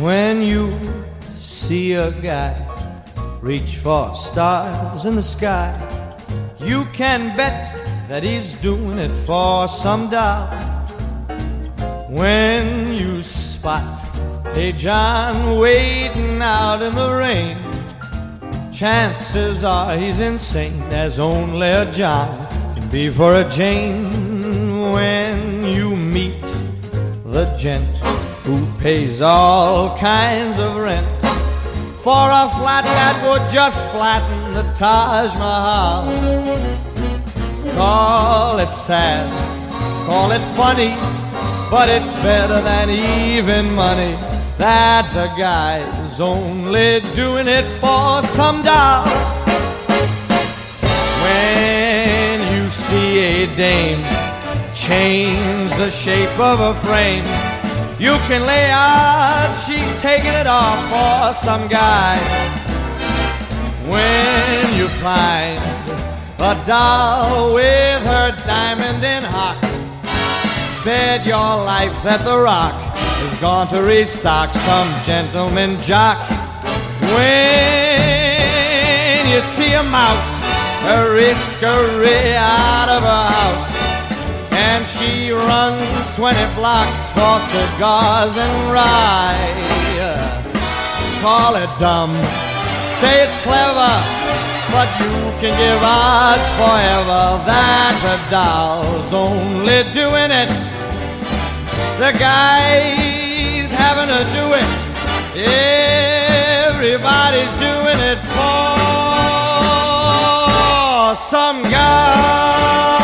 When you see a guy reach for stars in the sky, you can bet that he's doing it for some doll. When you spot a John waiting out in the rain, chances are he's insane, as only a John can be for a Jane. When you meet the gent who pays all kinds of rent for a flat that would just flatten the Taj Mahal, call it sad, call it funny, but it's better than even money that the guy's only doing it for some doll. When you see a dame change the shape of her frame, you can lay out she's taking it off for some guy. When you find a doll with her diamond in hock, bet your life that the Rock is going to restock some gentleman jock. When you see a mouse hurry out of her house, and she runs 20 blocks for cigars and rye, call it dumb, say it's clever, but you can give odds forever that the doll's only doing it. The guy's having to do it. Everybody's doing it for some guy.